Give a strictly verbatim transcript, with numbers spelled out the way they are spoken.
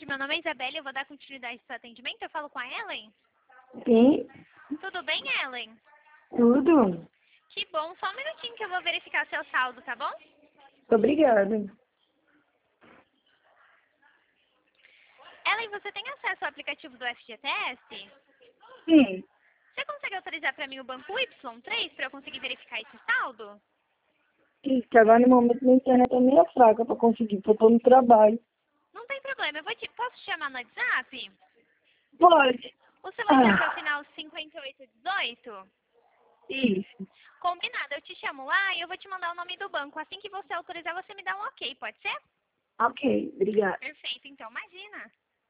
tarde, meu nome é Isabela e eu vou dar continuidade ao seu atendimento. Eu falo com a Ellen? Sim, Tudo bem, Ellen? tudo. Que bom, só um minutinho que eu vou verificar seu saldo, tá bom? Obrigada. Ellen, você tem acesso ao aplicativo do F G T S? Sim. Você consegue autorizar para mim o banco Y três para eu conseguir verificar esse saldo? Isso, que agora no momento minha internet é meio fraca pra conseguir, porque eu tô no trabalho. Não tem problema, eu vou te... posso te chamar no WhatsApp? Pode. O seu WhatsApp é o Ah, final cinquenta e oito dezoito? isso. Combinado, eu te chamo lá e eu vou te mandar o nome do banco. Assim que você autorizar, você me dá um ok, pode ser? Ok, obrigada. Perfeito, então, imagina.